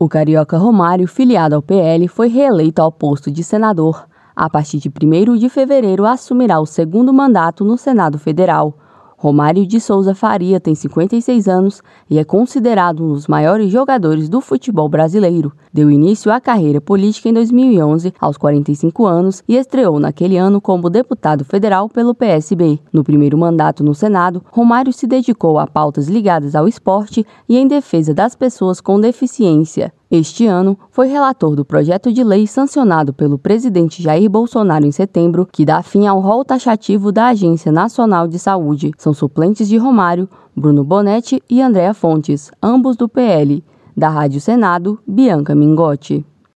O carioca Romário, filiado ao PL, foi reeleito ao posto de senador. A partir de 1º de fevereiro, assumirá o segundo mandato no Senado Federal. Romário de Souza Faria tem 56 anos e é considerado um dos maiores jogadores do futebol brasileiro. Deu início à carreira política em 2011, aos 45 anos, e estreou naquele ano como deputado federal pelo PSB. No primeiro mandato no Senado, Romário se dedicou a pautas ligadas ao esporte e em defesa das pessoas com deficiência. Este ano, foi relator do projeto de lei sancionado pelo presidente Jair Bolsonaro em setembro, que dá fim ao rol taxativo da Agência Nacional de Saúde. São suplentes de Romário, Bruno Bonetti e Andréa Fontes, ambos do PL. Da Rádio Senado, Bianca Mingotti.